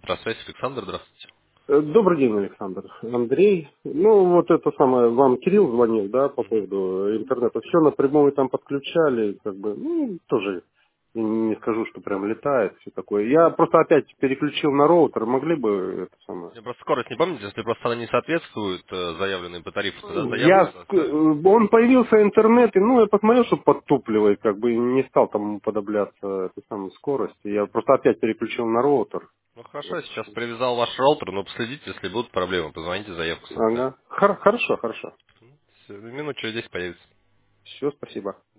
Петросвязь, Александр, здравствуйте. Добрый день, Александр. Андрей. Ну, вот это самое, вам Кирилл звонил, да, по Мгм. поводу интернета. Все напрямую там подключали, как бы, ну, тоже не скажу, что прям летает, все такое. Я просто опять переключил на роутер, могли бы это самое. Я просто скорость не помните, если просто она не соответствует заявленной по тарифу, тогда заявку Я, составим. он появился интернет, и, ну, я посмотрел, что подтупливает, как бы, и не стал там подобляться этой самой скорости. Я просто опять переключил на роутер. Ну хорошо, Вот. я сейчас привязал ваш роутер, но последите, если будут проблемы, позвоните, заявку составим. Ага. Хорошо, хорошо. Всё, минут через 10 появится. Все, спасибо.